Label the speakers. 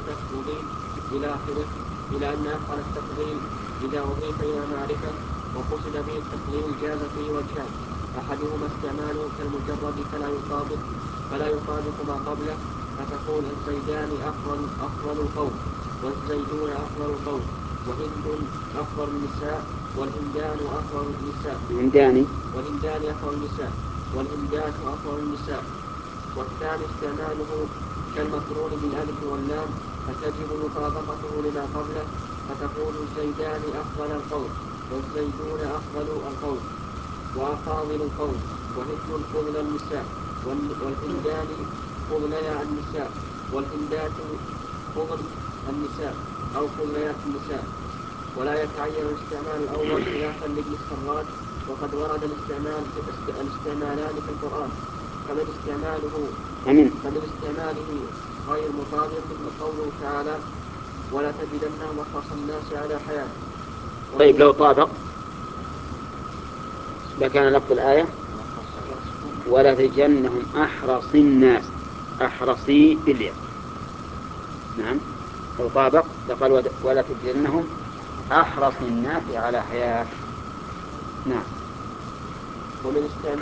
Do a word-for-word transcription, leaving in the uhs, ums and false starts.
Speaker 1: تفضيل إلى آخره، إلى أن أفعل التفضيل إذا أضيف إلى معرفة وقصد به التفضيل جاز فيه وجهان: أحدهما استعماله كالمجرد فلا يطابق فلا يطابق ما قبله، فتقول الزيدان أفضل أفضل القوم، والزيدون أفضل القوم، وهند أفضل النساء، والهندان أفضل النساء
Speaker 2: الهندان
Speaker 1: والهندان أفضل النساء والهندات أفضل النساء. والثاني استعماله كالمقرون بالألف واللام، فتجب مطابقته لما قبله، فتقول الزيدان أفضل القوم، والزيدون أفضل القوم، وأفاضل القوم، وهند فضل النساء، والهندان فضليا النساء، والهندات فضل النساء أو فضليات النساء. ولا يتعين الاستعمال الأول خلافا لابن السراج، وقد ورد الاستعمال الاستعمالان في القرآن، فمن استعماله فمن استعماله غير مطابق قوله تعالى: ولا تجدنهم أحرص الناس على حياة.
Speaker 2: طيب لو طابق لكان لفظ الآية ولا تجدنهم أحرص الناس، أحرصي بالياء. نعم لو طابق لقال ولا تجدنهم أحرص الناس على حياة. نعم.
Speaker 1: ومن